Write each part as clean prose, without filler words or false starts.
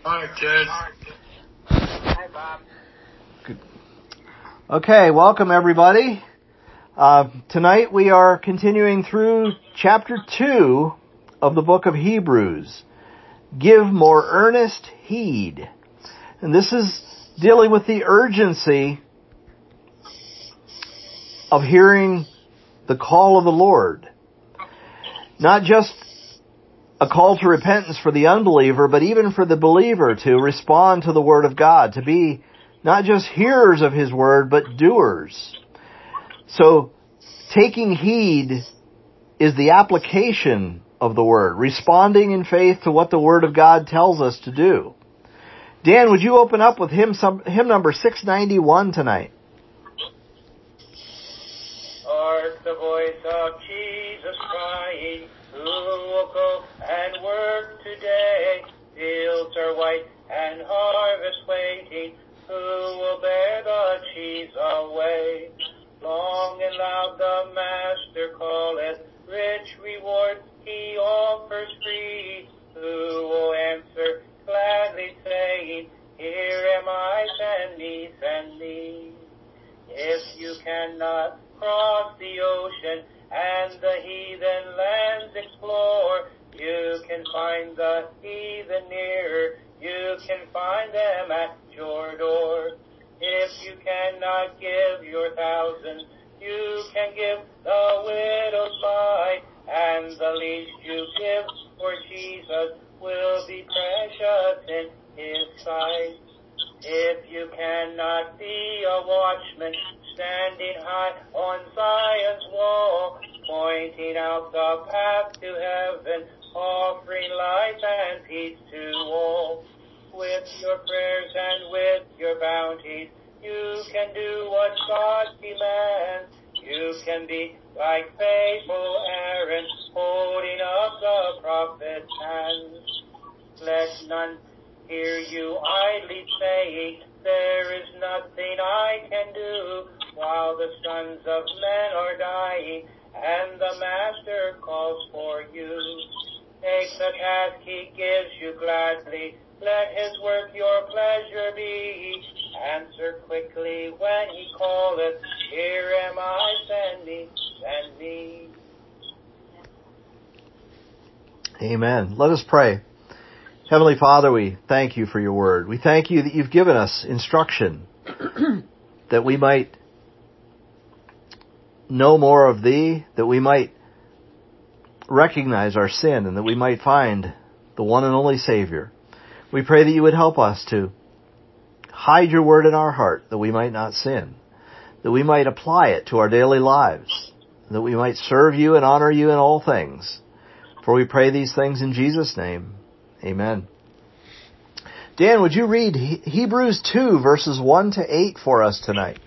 Hi, Ted. Hi, Bob. Good. Okay, welcome everybody. Tonight we are continuing through chapter 2 of the book of Hebrews. Give more earnest heed. And this is dealing with the urgency of hearing the call of the Lord. Not just a call to repentance for the unbeliever, but even for the believer to respond to the Word of God, to be not just hearers of His Word, but doers. So, taking heed is the application of the Word, responding in faith to what the Word of God tells us to do. Dan, would you open up with hymn number 691 tonight? Hark the voice of Jesus crying, who will go and work today? Fields are white and harvest waiting, who will bear the sheaves away? Long and loud the Master calleth, rich reward He offers free. Who will answer gladly saying, here am I, send me, send me. If you cannot cross the ocean and the heathen lands explore, you can find the heathen nearer, you can find them at your door. If you cannot give your thousands, you can give the widow's mite, and the least you give for Jesus will be precious in His sight. If you cannot be a watchman standing high on Zion's wall, pointing out the path to heaven, offering light and peace to all, with your prayers and with your bounties, you can do what God demands. You can be like faithful Aaron, holding up the prophet's hands. Let none hear you idly saying, there is nothing I can do, while the sons of men are dying, and the Master calls for you. Take the task He gives you gladly, let His work your pleasure be. Answer quickly when He calleth, here am I, send me, send me. Amen. Let us pray. Heavenly Father, we thank You for Your Word. We thank You that You've given us instruction that we might know more of Thee, that we might recognize our sin, and that we might find the one and only Savior. We pray that You would help us to hide Your Word in our heart, that we might not sin, that we might apply it to our daily lives, that we might serve You and honor You in all things. For we pray these things in Jesus' name. Amen. Dan, would you read Hebrews 2, verses 1 to 8 for us tonight?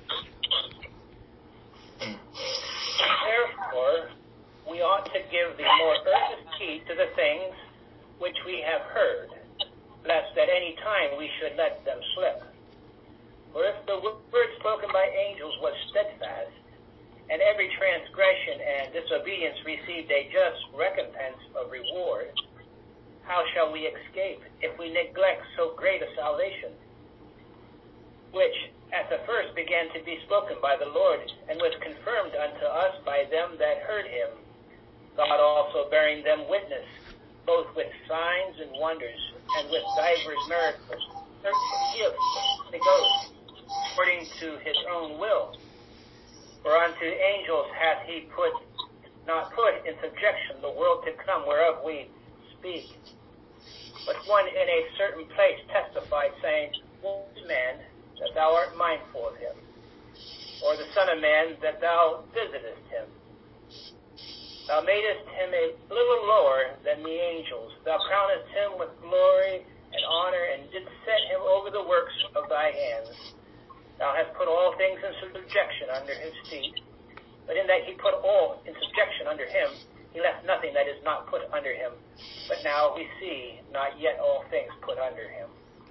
Therefore, we ought to give the more earnest heed to the things which we have heard, lest at any time we should let them slip. For if the word spoken by angels was steadfast, and every transgression and disobedience received a just recompense of reward, how shall we escape if we neglect so great a salvation, which at the first began to be spoken by the Lord, and was confirmed unto us by them that heard Him, God also bearing them witness, both with signs and wonders, and with divers miracles, certain gifts of the Ghost, according to His own will. For unto angels hath He not put in subjection the world to come, whereof we speak. But one in a certain place testified, saying, what is man, that thou art mindful of him? Or the Son of Man, that thou visitest him? Thou madest him a little lower than the angels. Thou crownest him with glory and honor, and didst set him over the works of thy hands. Thou hast put all things in subjection under his feet. But in that he put all in subjection under him, He left nothing that is not put under Him. But now we see not yet all things put under Him.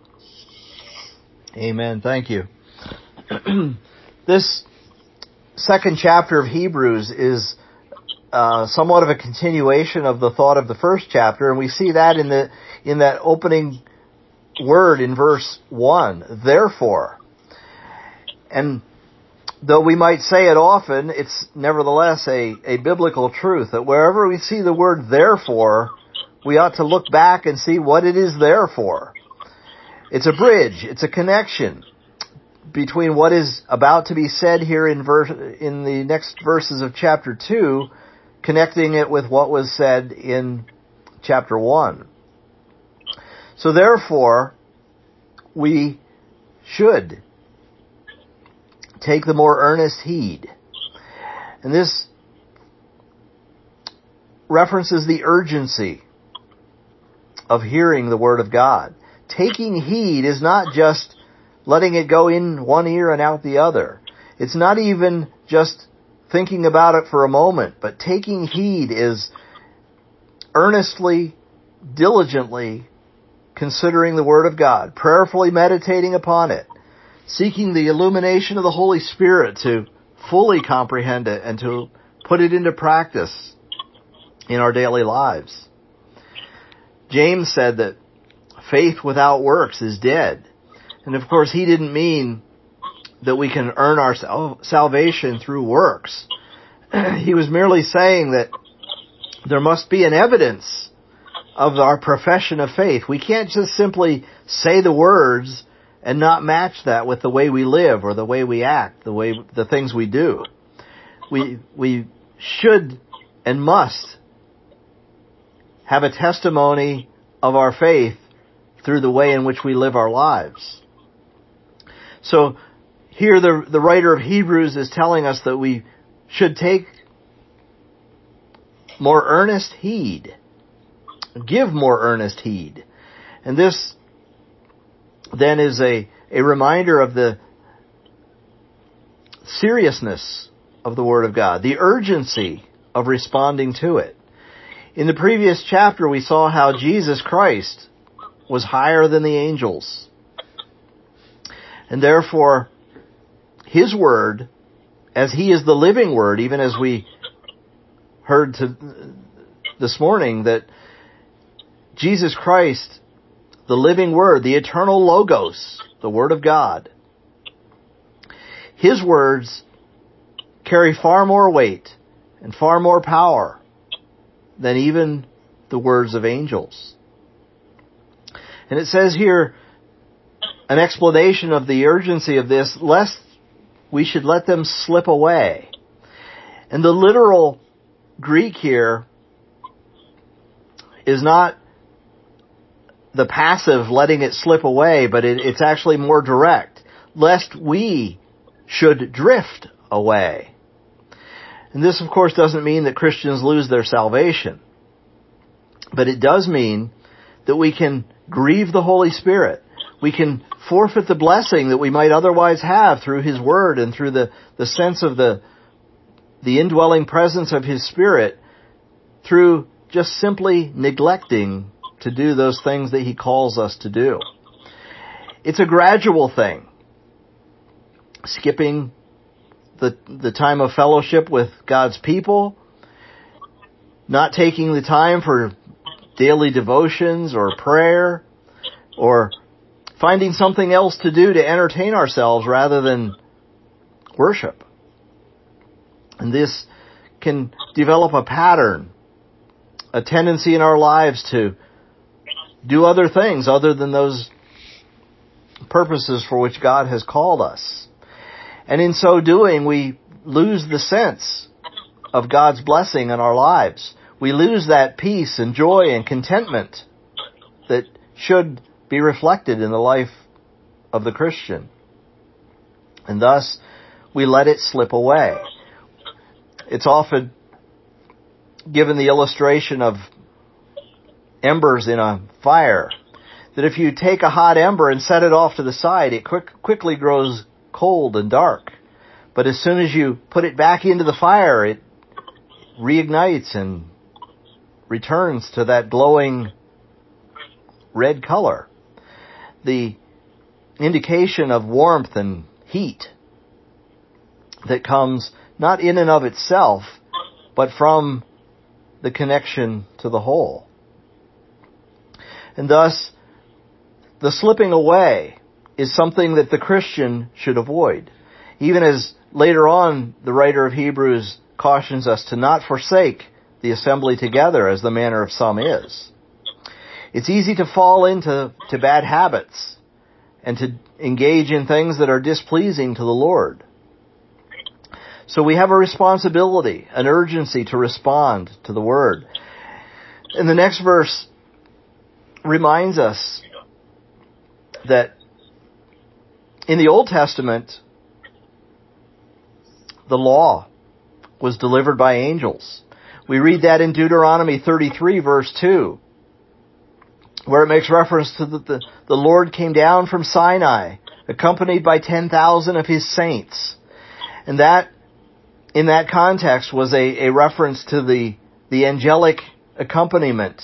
Amen. Thank you. This second chapter of Hebrews is somewhat of a continuation of the thought of the first chapter, and we see that in that opening word in verse 1, therefore. And though we might say it often, it's nevertheless a biblical truth that wherever we see the word therefore, we ought to look back and see what it is there for. It's a bridge. It's a connection between what is about to be said here in the next verses of chapter 2, connecting it with what was said in chapter 1. So therefore, we should take the more earnest heed. And this references the urgency of hearing the Word of God. Taking heed is not just letting it go in one ear and out the other. It's not even just thinking about it for a moment, but taking heed is earnestly, diligently considering the Word of God, prayerfully meditating upon it, seeking the illumination of the Holy Spirit to fully comprehend it and to put it into practice in our daily lives. James said that faith without works is dead. And of course, he didn't mean that we can earn our salvation through works. He was merely saying that there must be an evidence of our profession of faith. We can't just simply say the words and not match that with the way we live or the way we act, the things we do. We should and must have a testimony of our faith through the way in which we live our lives. So here the writer of Hebrews is telling us that we should take more earnest heed, give more earnest heed. And this then is a reminder of the seriousness of the Word of God, the urgency of responding to it. In the previous chapter, we saw how Jesus Christ was higher than the angels. And therefore, His Word, as He is the living Word, even as we heard this morning, that Jesus Christ, the living Word, the eternal Logos, the Word of God, His words carry far more weight and far more power than even the words of angels. And it says here, an explanation of the urgency of this, lest we should let them slip away. And the literal Greek here is not the passive letting it slip away, but it's actually more direct. Lest we should drift away. And this, of course, doesn't mean that Christians lose their salvation. But it does mean that we can grieve the Holy Spirit. We can forfeit the blessing that we might otherwise have through His Word and through the sense of the indwelling presence of His Spirit through just simply neglecting to do those things that He calls us to do. It's a gradual thing. Skipping the time of fellowship with God's people, not taking the time for daily devotions or prayer, or finding something else to do to entertain ourselves rather than worship. And this can develop a pattern, a tendency in our lives to do other things other than those purposes for which God has called us. And in so doing, we lose the sense of God's blessing in our lives. We lose that peace and joy and contentment that should be reflected in the life of the Christian. And thus, we let it slip away. It's often given the illustration of embers in a fire, that if you take a hot ember and set it off to the side, it quickly grows cold and dark. But as soon as you put it back into the fire, it reignites and returns to that glowing red color. The indication of warmth and heat that comes not in and of itself, but from the connection to the whole. And thus, the slipping away is something that the Christian should avoid. Even as later on the writer of Hebrews cautions us to not forsake the assembly together as the manner of some is. It's easy to fall into bad habits and to engage in things that are displeasing to the Lord. So we have a responsibility, an urgency to respond to the Word. And the next verse reminds us that in the Old Testament, the law was delivered by angels. We read that in Deuteronomy 33, verse 2, where it makes reference to the Lord came down from Sinai, accompanied by 10,000 of His saints. And that, in that context, was a reference to the angelic accompaniment.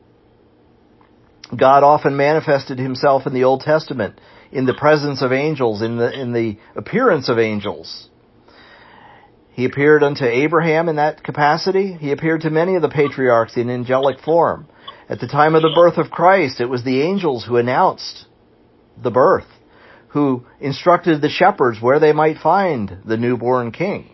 God often manifested Himself in the Old Testament in the presence of angels, in the appearance of angels. He appeared unto Abraham in that capacity. He appeared to many of the patriarchs in angelic form. At the time of the birth of Christ, it was the angels who announced the birth, who instructed the shepherds where they might find the newborn king.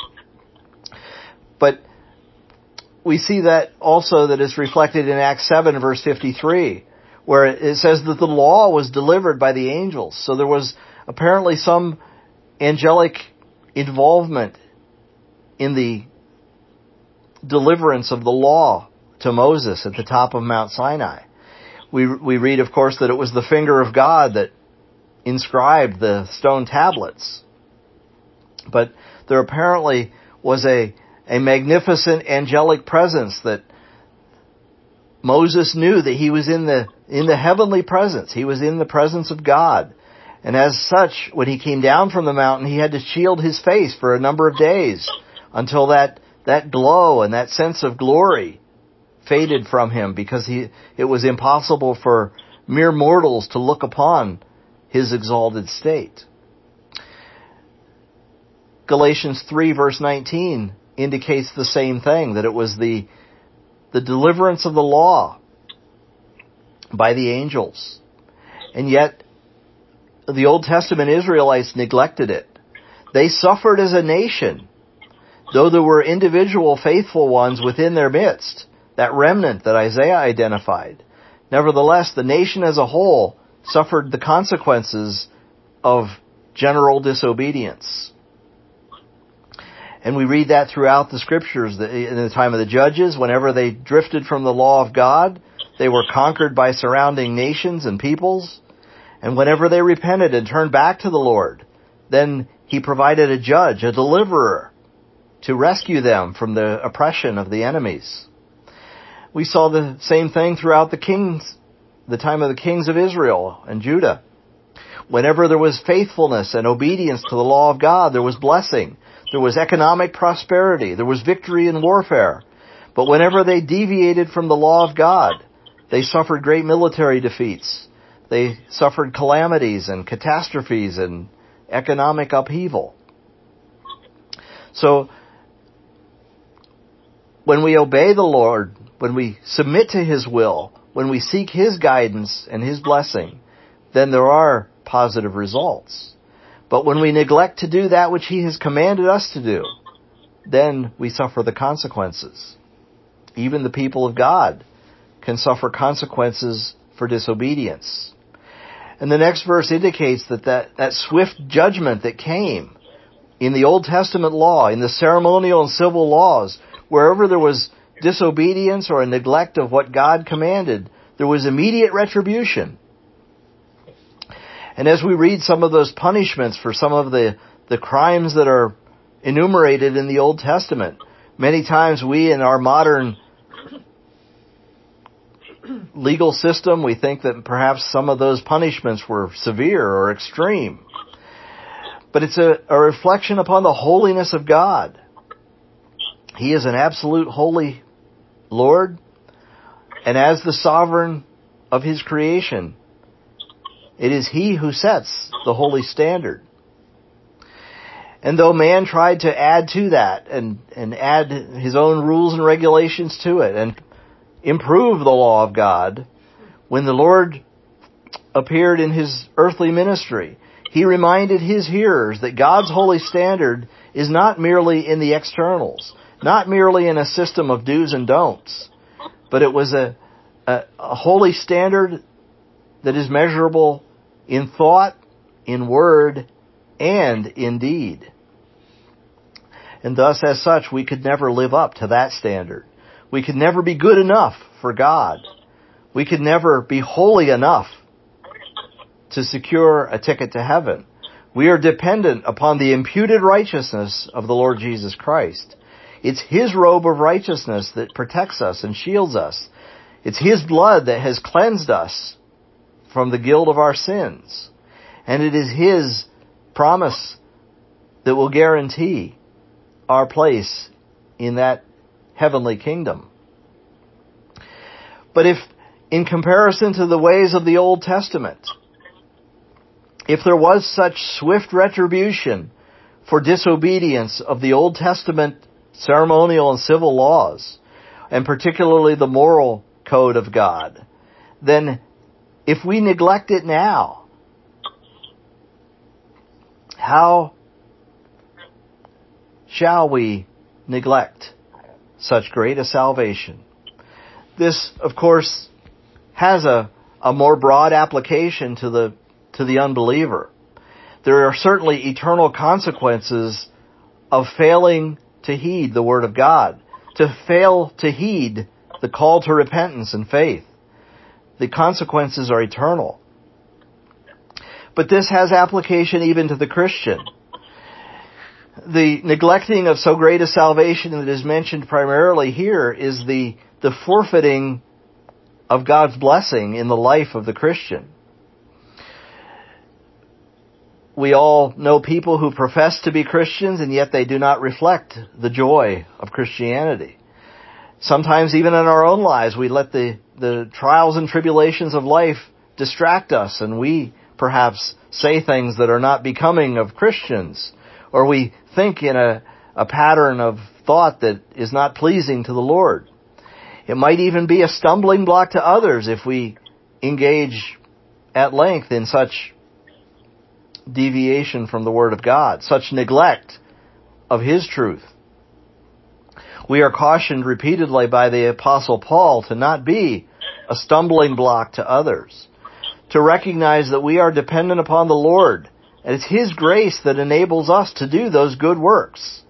But we see that also that is reflected in Acts 7, verse 53, where it says that the law was delivered by the angels. So there was apparently some angelic involvement in the deliverance of the law to Moses at the top of Mount Sinai. We read, of course, that it was the finger of God that inscribed the stone tablets. But there apparently was a magnificent angelic presence that Moses knew that he was in the heavenly presence. He was in the presence of God. And as such, when he came down from the mountain, he had to shield his face for a number of days until that glow and that sense of glory faded from him, because it was impossible for mere mortals to look upon his exalted state. Galatians 3 verse 19 indicates the same thing, that it was the deliverance of the law by the angels. And yet, the Old Testament Israelites neglected it. They suffered as a nation, though there were individual faithful ones within their midst, that remnant that Isaiah identified. Nevertheless, the nation as a whole suffered the consequences of general disobedience. And we read that throughout the Scriptures. In the time of the Judges, whenever they drifted from the law of God, they were conquered by surrounding nations and peoples. And whenever they repented and turned back to the Lord, then He provided a judge, a deliverer, to rescue them from the oppression of the enemies. We saw the same thing throughout the time of the kings of Israel and Judah. Whenever there was faithfulness and obedience to the law of God, there was blessing. There was economic prosperity. There was victory in warfare. But whenever they deviated from the law of God, they suffered great military defeats. They suffered calamities and catastrophes and economic upheaval. So, when we obey the Lord, when we submit to His will, when we seek His guidance and His blessing, then there are positive results. But when we neglect to do that which He has commanded us to do, then we suffer the consequences. Even the people of God can suffer consequences for disobedience. And the next verse indicates that swift judgment that came in the Old Testament law, in the ceremonial and civil laws, wherever there was disobedience or a neglect of what God commanded, there was immediate retribution. And as we read some of those punishments for some of the crimes that are enumerated in the Old Testament, many times we in our modern legal system, we think that perhaps some of those punishments were severe or extreme. But it's a reflection upon the holiness of God. He is an absolute holy Lord, and as the sovereign of His creation, it is He who sets the holy standard. And though man tried to add to that and add his own rules and regulations to it and improve the law of God, when the Lord appeared in his earthly ministry, he reminded his hearers that God's holy standard is not merely in the externals, not merely in a system of do's and don'ts, but it was a holy standard that is measurable in thought, in word, and in deed. And thus, as such, we could never live up to that standard. We could never be good enough for God. We could never be holy enough to secure a ticket to heaven. We are dependent upon the imputed righteousness of the Lord Jesus Christ. It's His robe of righteousness that protects us and shields us. It's His blood that has cleansed us from the guilt of our sins. And it is His promise that will guarantee our place in that heavenly kingdom. But if, in comparison to the ways of the Old Testament, if there was such swift retribution for disobedience of the Old Testament ceremonial and civil laws, and particularly the moral code of God, then if we neglect it now, how shall we neglect such great a salvation? This, of course, has a more broad application to the unbeliever. There are certainly eternal consequences of failing to heed the Word of God, to fail to heed the call to repentance and faith. The consequences are eternal. But this has application even to the Christian. The neglecting of so great a salvation that is mentioned primarily here is the forfeiting of God's blessing in the life of the Christian. We all know people who profess to be Christians and yet they do not reflect the joy of Christianity. Sometimes even in our own lives we let the trials and tribulations of life distract us, and we perhaps say things that are not becoming of Christians, or we think in a pattern of thought that is not pleasing to the Lord. It might even be a stumbling block to others if we engage at length in such deviation from the Word of God, such neglect of His truth. We are cautioned repeatedly by the Apostle Paul to not be a stumbling block to others, to recognize that we are dependent upon the Lord, and it's His grace that enables us to do those good works.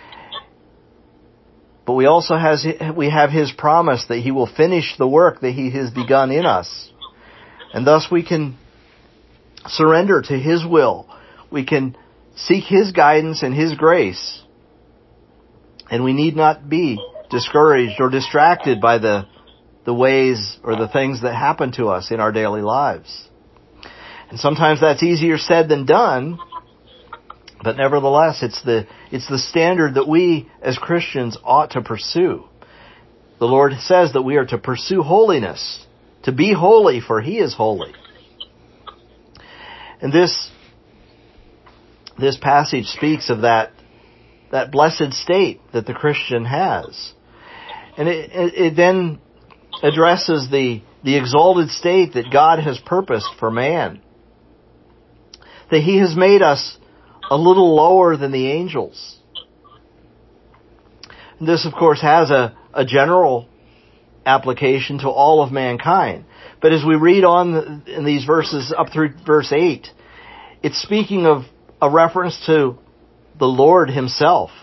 But we also have His promise that He will finish the work that He has begun in us. And thus we can surrender to His will. We can seek His guidance and His grace. And we need not be discouraged or distracted by the ways or the things that happen to us in our daily lives. And sometimes that's easier said than done, but nevertheless, it's the standard that we as Christians ought to pursue. The Lord says that we are to pursue holiness, to be holy, for He is holy. And this passage speaks of that blessed state that the Christian has. And it then addresses the exalted state that God has purposed for man. That He has made us a little lower than the angels. And this, of course, has a general application to all of mankind. But as we read on in these verses up through verse 8, it's speaking of a reference to the Lord Himself.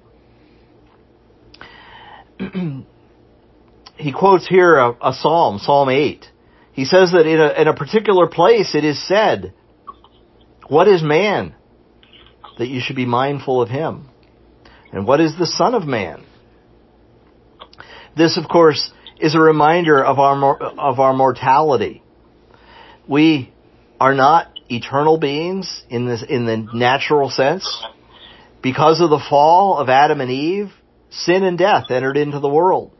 He quotes here a psalm, Psalm 8. He says that in a particular place it is said, "What is man that you should be mindful of him? And what is the Son of Man?" This, of course, is a reminder of our mortality. We are not eternal beings in the natural sense. Because of the fall of Adam and Eve, sin and death entered into the world.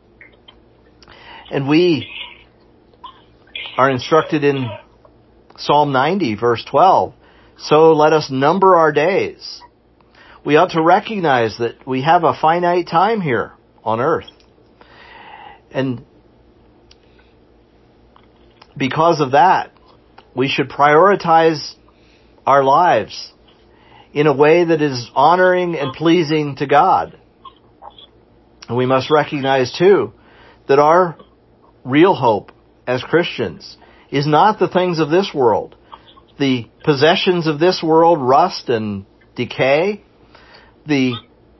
And we are instructed in Psalm 90, verse 12, "So let us number our days." We ought to recognize that we have a finite time here on earth. And because of that, we should prioritize our lives in a way that is honoring and pleasing to God. And we must recognize, too, that our real hope as Christians is not the things of this world. The possessions of this world rust and decay. The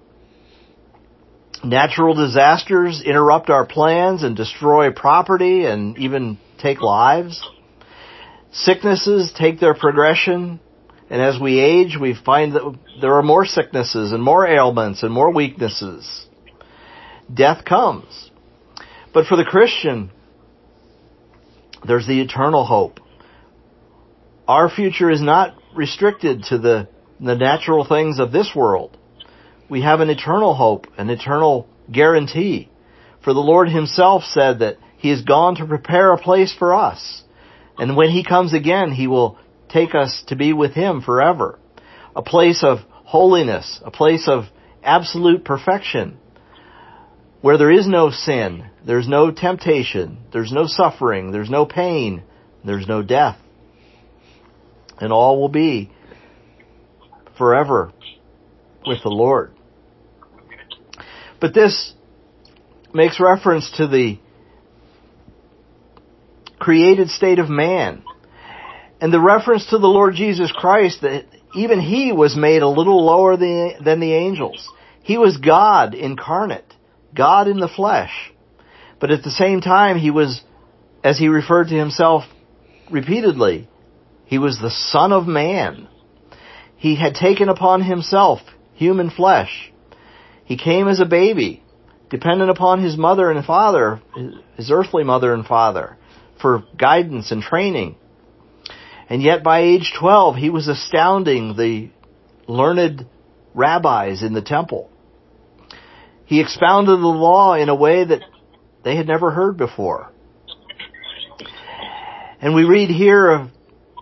natural disasters interrupt our plans and destroy property and even take lives. Sicknesses take their progression, and as we age, we find that there are more sicknesses and more ailments and more weaknesses. Death comes. But for the Christian, there's the eternal hope. Our future is not restricted to the natural things of this world. We have an eternal hope, an eternal guarantee. For the Lord Himself said that He has gone to prepare a place for us. And when He comes again, He will take us to be with Him forever. A place of holiness, a place of absolute perfection, where there is no sin, there's no temptation, there's no suffering, there's no pain, there's no death. And all will be forever with the Lord. But this makes reference to the created state of man. And the reference to the Lord Jesus Christ, that even He was made a little lower than the angels. He was God incarnate, God in the flesh. But at the same time, He was, as He referred to Himself repeatedly, He was the Son of Man. He had taken upon Himself human flesh. He came as a baby, dependent upon His mother and father, His earthly mother and father, for guidance and training. And yet by age 12, He was astounding the learned rabbis in the temple. He expounded the law in a way that they had never heard before. And we read here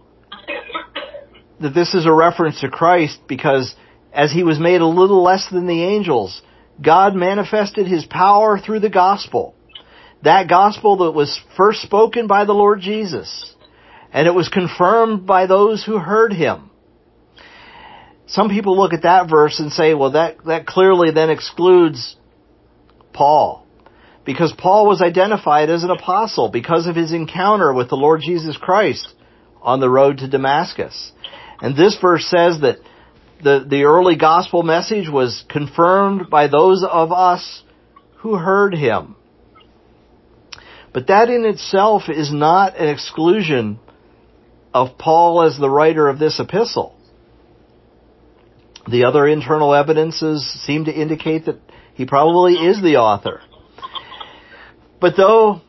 that this is a reference to Christ because as He was made a little less than the angels, God manifested His power through the gospel. That gospel that was first spoken by the Lord Jesus. And it was confirmed by those who heard Him. Some people look at that verse and say, well, that clearly then excludes Paul. Because Paul was identified as an apostle because of his encounter with the Lord Jesus Christ on the road to Damascus. And this verse says that the early gospel message was confirmed by those of us who heard Him. But that in itself is not an exclusion of Paul as the writer of this epistle. The other internal evidences seem to indicate that he probably is the author. But though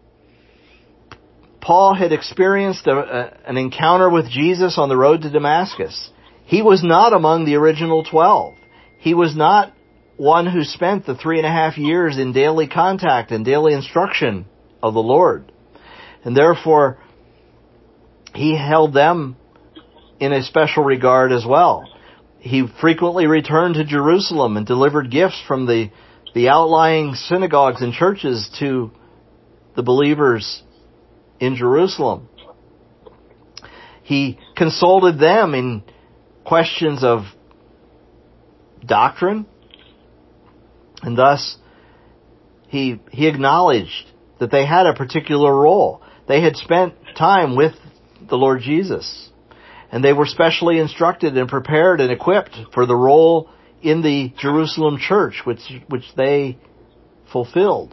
Paul had experienced an encounter with Jesus on the road to Damascus, he was not among the original 12. He was not one who spent the 3.5 years in daily contact and daily instruction of the Lord. And therefore, he held them in a special regard as well. He frequently returned to Jerusalem and delivered gifts from the outlying synagogues and churches to the believers in Jerusalem. He consulted them in questions of doctrine, and thus he acknowledged that they had a particular role. They had spent time with the Lord Jesus, and they were specially instructed and prepared and equipped for the role in the Jerusalem church which they fulfilled.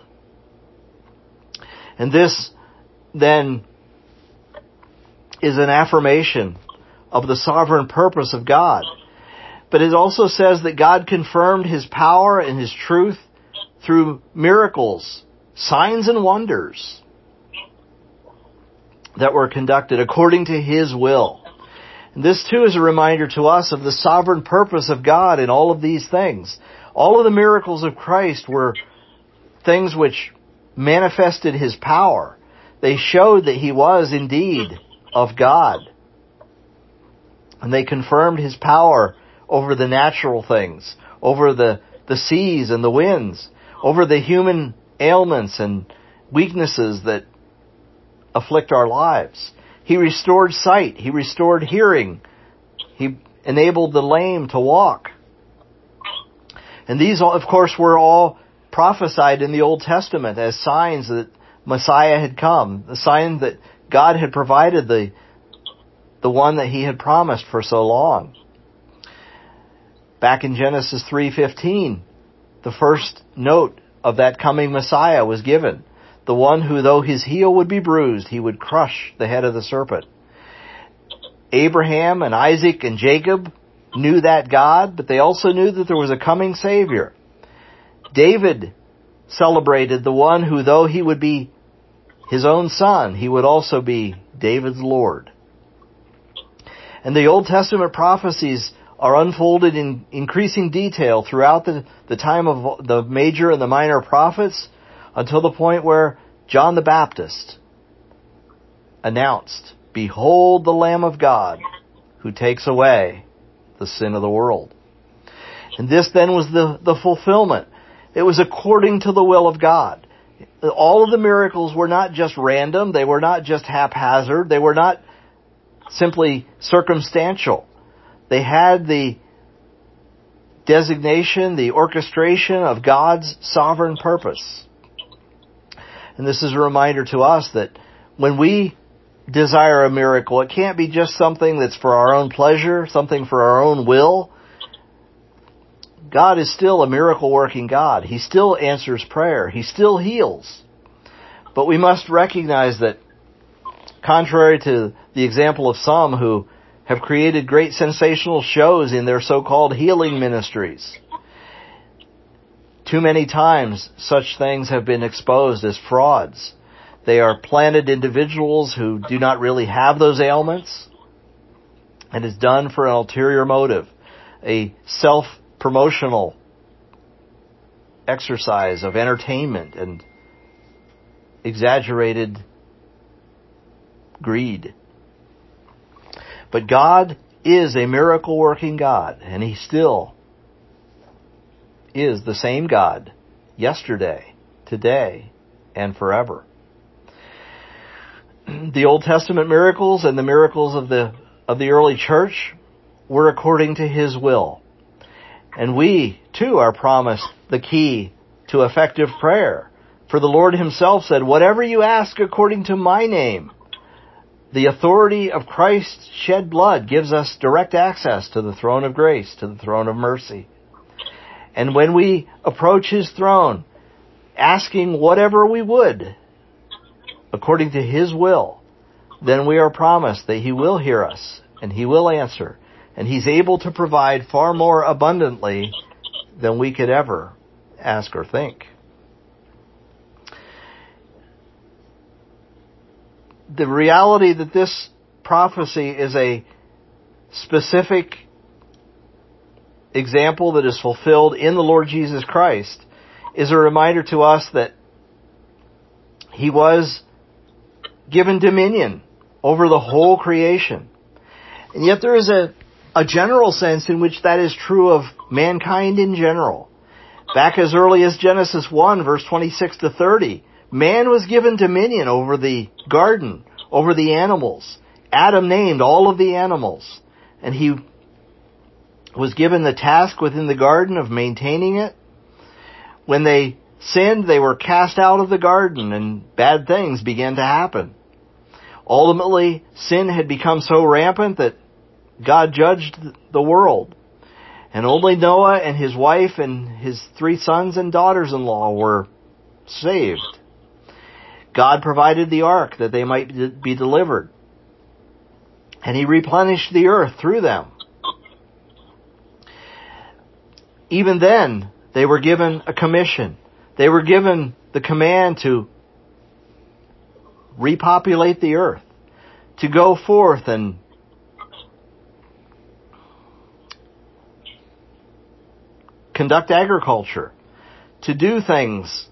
And this then is an affirmation of the sovereign purpose of God. But it also says that God confirmed His power and His truth through miracles, signs and wonders that were conducted according to His will. And this too is a reminder to us of the sovereign purpose of God in all of these things. All of the miracles of Christ were things which manifested His power. They showed that He was indeed of God. And they confirmed His power over the natural things, over the seas and the winds, over the human ailments and weaknesses that afflict our lives. He restored sight. He restored hearing. He enabled the lame to walk. And these, of course, were all prophesied in the Old Testament as signs that Messiah had come, the sign that God had provided the one that He had promised for so long. Back in Genesis 3:15, the first note of that coming Messiah was given. The one who, though his heel would be bruised, he would crush the head of the serpent. Abraham and Isaac and Jacob knew that God, but they also knew that there was a coming Savior. David celebrated the one who, though he would be his own son, he would also be David's Lord. And the Old Testament prophecies are unfolded in increasing detail throughout the time of the major and the minor prophets until the point where John the Baptist announced, "Behold the Lamb of God who takes away the sin of the world." And this then was the fulfillment. It was according to the will of God. All of the miracles were not just random. They were not just haphazard. They were not simply circumstantial. They had the designation, the orchestration of God's sovereign purpose. And this is a reminder to us that when we desire a miracle, it can't be just something that's for our own pleasure, something for our own will. God is still a miracle-working God. He still answers prayer. He still heals. But we must recognize that, contrary to the example of some who have created great sensational shows in their so-called healing ministries, too many times such things have been exposed as frauds. They are planted individuals who do not really have those ailments, and is done for an ulterior motive, a self-promotional exercise of entertainment and exaggerated greed. But God is a miracle-working God, and He still is the same God yesterday, today, and forever. The Old Testament miracles and the miracles of the early church were according to His will. And we, too, are promised the key to effective prayer. For the Lord Himself said, "Whatever you ask according to my name." The authority of Christ's shed blood gives us direct access to the throne of grace, to the throne of mercy. And when we approach His throne, asking whatever we would, according to His will, then we are promised that He will hear us, and He will answer, and He's able to provide far more abundantly than we could ever ask or think. The reality that this prophecy is a specific example that is fulfilled in the Lord Jesus Christ is a reminder to us that He was given dominion over the whole creation. And yet there is a general sense in which that is true of mankind in general. Back as early as Genesis 1, verse 26 to 30, man was given dominion over the garden, over the animals. Adam named all of the animals, and he was given the task within the garden of maintaining it. When they sinned, they were cast out of the garden, and bad things began to happen. Ultimately, sin had become so rampant that God judged the world. And only Noah and his wife and his 3 sons and daughters-in-law were saved. God provided the ark that they might be delivered. And He replenished the earth through them. Even then, they were given a commission. They were given the command to repopulate the earth, to go forth and conduct agriculture, to do things,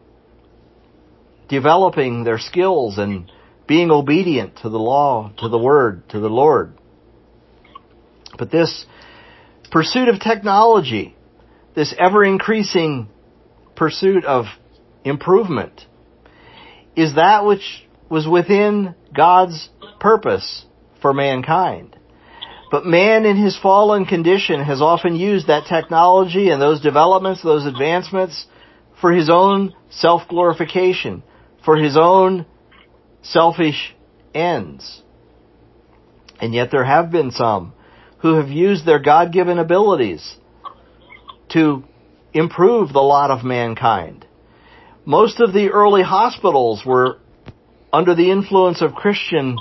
developing their skills and being obedient to the law, to the word, to the Lord. But this pursuit of technology, this ever-increasing pursuit of improvement, is that which was within God's purpose for mankind. But man in his fallen condition has often used that technology and those developments, those advancements, for his own self-glorification, for his own selfish ends. And yet there have been some who have used their God-given abilities to improve the lot of mankind. Most of the early hospitals were under the influence of Christian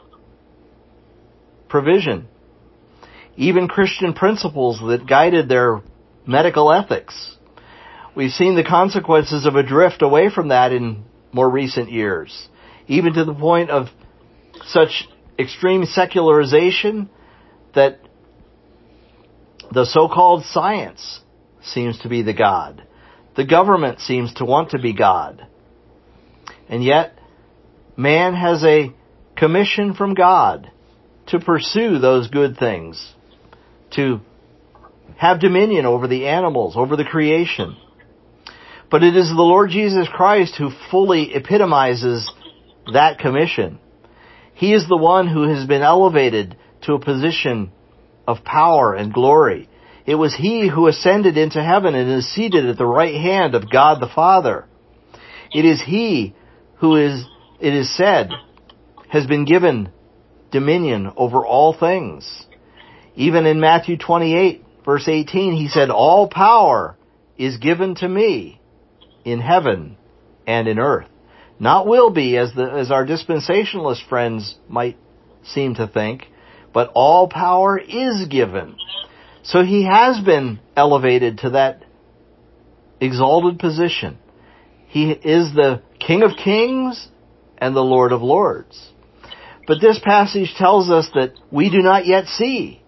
provision. Even Christian principles that guided their medical ethics. We've seen the consequences of a drift away from that in more recent years, even to the point of such extreme secularization that the so-called science seems to be the God. The government seems to want to be God. And yet, man has a commission from God to pursue those good things, to have dominion over the animals, over the creation. But it is the Lord Jesus Christ who fully epitomizes that commission. He is the one who has been elevated to a position of power and glory. It was He who ascended into heaven and is seated at the right hand of God the Father. It is He who it is said, has been given dominion over all things. Even in Matthew 28, verse 18, He said, all power is given to me in heaven and in earth. Not will be, as our dispensationalist friends might seem to think, but all power is given. So He has been elevated to that exalted position. He is the King of Kings and the Lord of Lords. But this passage tells us that we do not yet see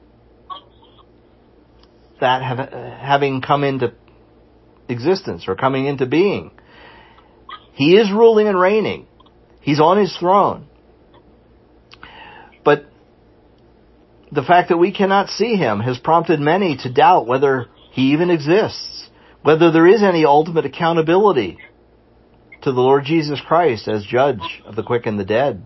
that having come into existence or coming into being. He is ruling and reigning. He's on His throne. But the fact that we cannot see Him has prompted many to doubt whether He even exists, whether there is any ultimate accountability to the Lord Jesus Christ as judge of the quick and the dead.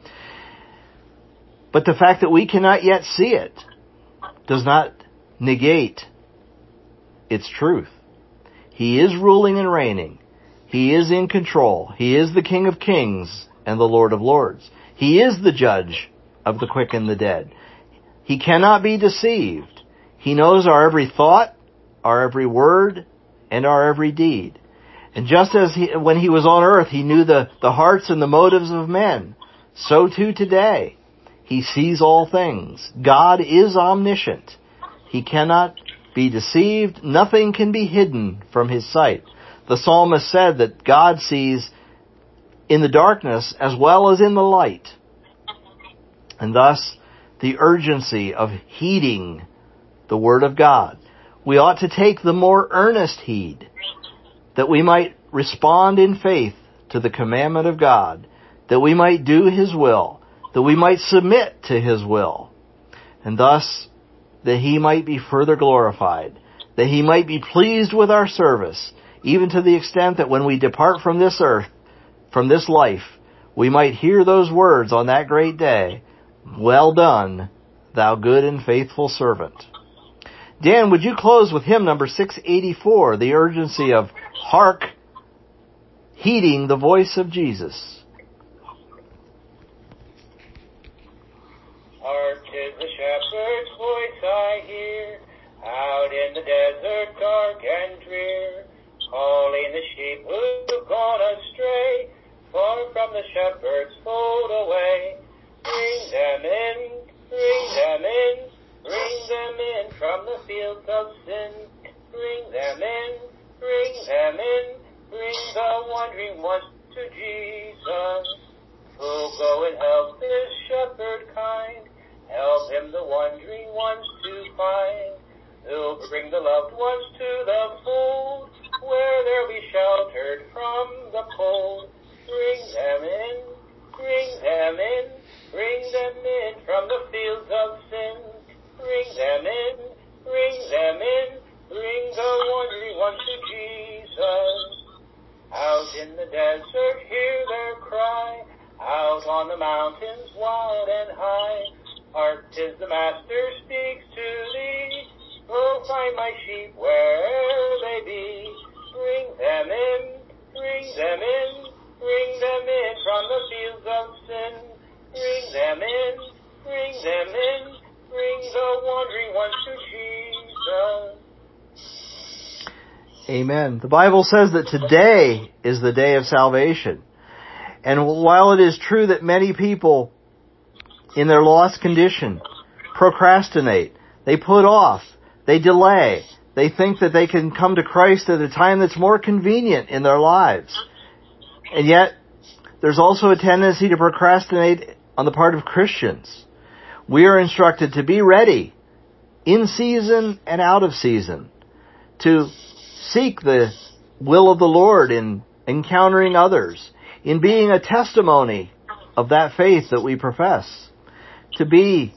But the fact that we cannot yet see it does not negate its truth. He is ruling and reigning. He is in control. He is the King of Kings and the Lord of Lords. He is the judge of the quick and the dead. He cannot be deceived. He knows our every thought, our every word, and our every deed. And just as when He was on earth, He knew the hearts and the motives of men, so too today, He sees all things. God is omniscient. He cannot be deceived. Nothing can be hidden from His sight. The psalmist said that God sees in the darkness as well as in the light. And thus, the urgency of heeding the Word of God. We ought to take the more earnest heed, that we might respond in faith to the commandment of God, that we might do His will, that we might submit to His will, and thus that He might be further glorified, that He might be pleased with our service, even to the extent that when we depart from this earth, from this life, we might hear those words on that great day, well done, thou good and faithful servant. Dan, would you close with hymn number 684, the urgency of hark, heeding the voice of Jesus. Hark, 'tis the shepherd's voice I hear, out in the desert dark and drear, calling the sheep who've gone astray, far from the shepherd's fold away. Bring them in, bring them in, bring them in from the fields of sin. Bring them in, bring them in, bring the wandering ones to Jesus. Who'll go and help this shepherd kind, help him the wandering ones to find. Who'll bring the loved ones to the fold, where they'll be sheltered from the cold. Bring them in, bring them in, bring them in from the fields of sin. Bring them in, bring them in, bring the wandering ones to Jesus. Out in the desert hear their cry, out on the mountains wild heart, 'tis the Master speaks to thee. Go find my sheep where they be. Bring them in, bring them in, bring them in from the fields of sin. Bring them in, bring them in, bring the wandering ones to Jesus. Amen. The Bible says that today is the day of salvation. And while it is true that many people in their lost condition procrastinate, they put off, they delay, they think that they can come to Christ at a time that's more convenient in their lives. And yet, there's also a tendency to procrastinate on the part of Christians. We are instructed to be ready in season and out of season, to seek the will of the Lord in encountering others, in being a testimony of that faith that we profess, to be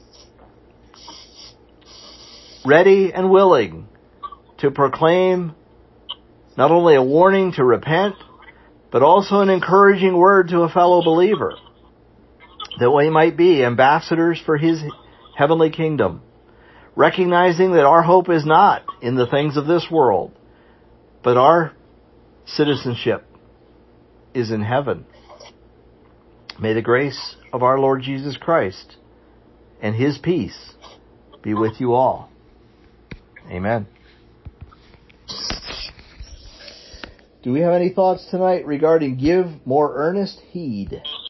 ready and willing to proclaim not only a warning to repent, but also an encouraging word to a fellow believer, that we might be ambassadors for His heavenly kingdom, recognizing that our hope is not in the things of this world, but our citizenship is in heaven. May the grace of our Lord Jesus Christ and His peace be with you all. Amen. Do we have any thoughts tonight regarding give more earnest heed?